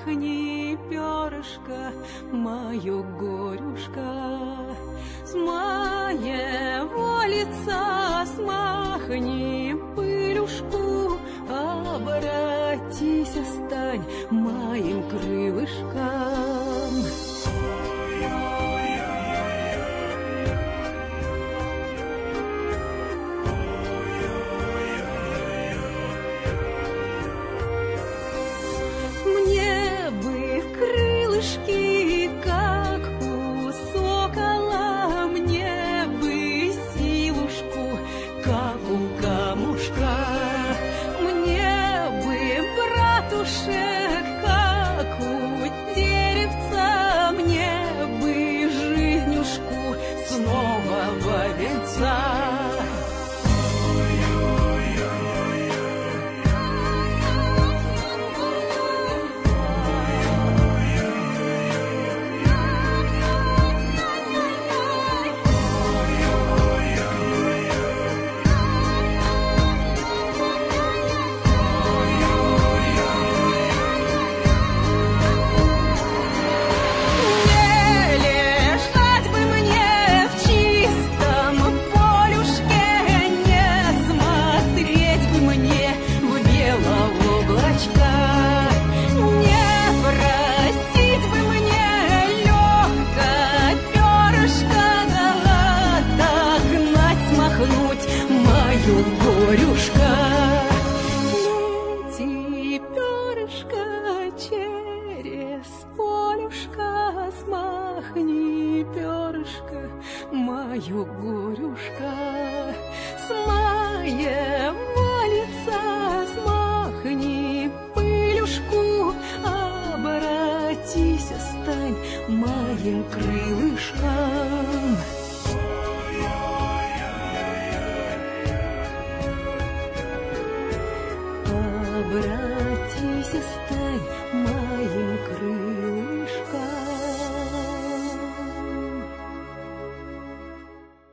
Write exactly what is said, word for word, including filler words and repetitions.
смахни перышко, мое горюшка, с моего лица смахни пылюшку, обратись, стань моим крылышком. Мне бы крылышки, как у сокола, мне бы силушку, как у камушка, мне бы братушек, как у деревца, мне бы жизнюшку снова во венца. Мою горюшка, лети, перышко, через полюшка, смахни перышко, мою горюшка, с моего лица смахни пылюшку, обратись, стань моим крылышком. Обратись, стань